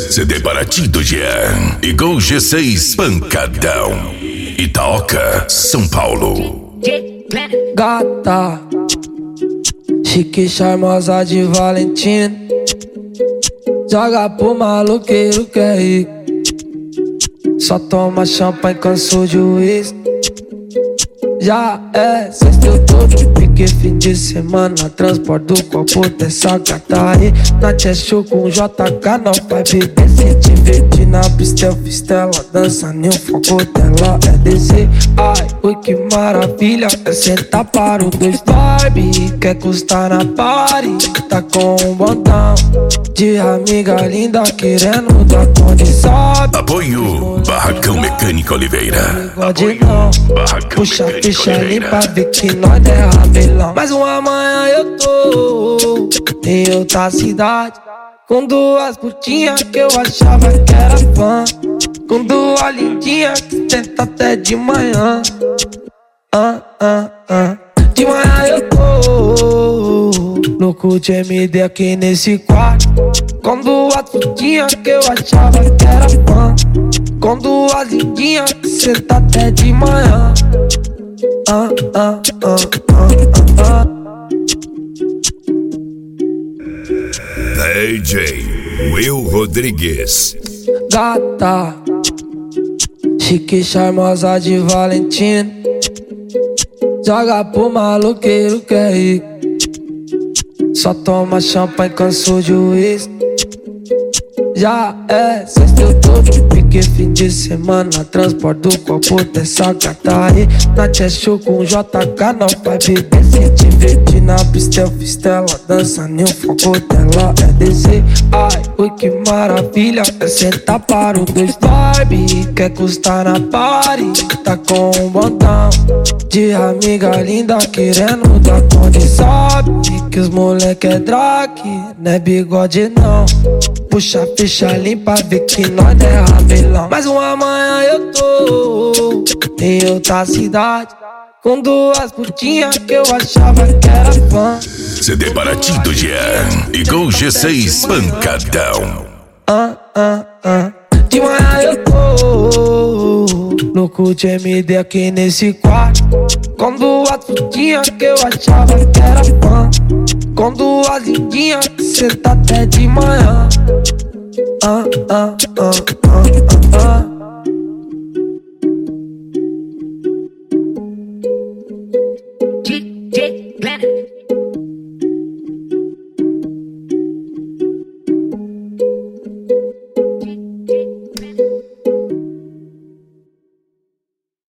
CD baratinho, Jean. Igual G6 pancadão. Itaoca, São Paulo. Gata, chique, charmosa de Valentina. Joga pro maloqueiro que é rico. Só toma champanhe, cansou de uísque. Já é sexta, eu tô de pique, fim de semana. Transporto do copo dessa gata aí. Na tia show com JK, não vai beber. Se divertir na pista, fistela. Dança nem o foco dela é descer. Ai, oi que maravilha. É sentar para o dois Barbie. Quer custar na party. Tá com um botão de amiga linda querendo dar condição. Apoio Barracão Mecânico Oliveira. Bigode não, puxa a ficha limpa, vê que nós é rabelão. Mas uma manhã eu tô em outra cidade, com duas putinhas que eu achava que era fã, com duas lindinhas que tenta até de manhã. De manhã eu tô louco de MD aqui nesse quarto, com duas putinhas que eu achava que era fã, com duas lindinhas que senta até de manhã. DJ Will Rodrigues. Gata, chique, charmosa de Valentina. Joga pro maloqueiro que é rico. Só toma champanhe, cansou de uísque. Já é sexta, eu tô de pique, fim de semana. Transporto do copo dessa gata aí. Na tia show com JK, não vai beber. Se divertir na pista, fistela. Dança nem o foco dela é descer. Ai, oi que maravilha. É sentar para o dois Barbie. Quer custar na party. Tá com um botão de amiga linda querendo dar condição. Sabe que os moleque é drag, não é bigode não. Puxa a ficha limpa, vê que nós é rabelão. Mas uma manhã eu tô em outra cidade, com duas putinhas que eu achava que era fã. CD baratinho, Jean. Igual G6 pancadão. De manhã eu tô louco de MD aqui nesse quarto, com duas putinhas que eu achava que era fã, com duas lindinhas que senta até de manhã. DJ Planet.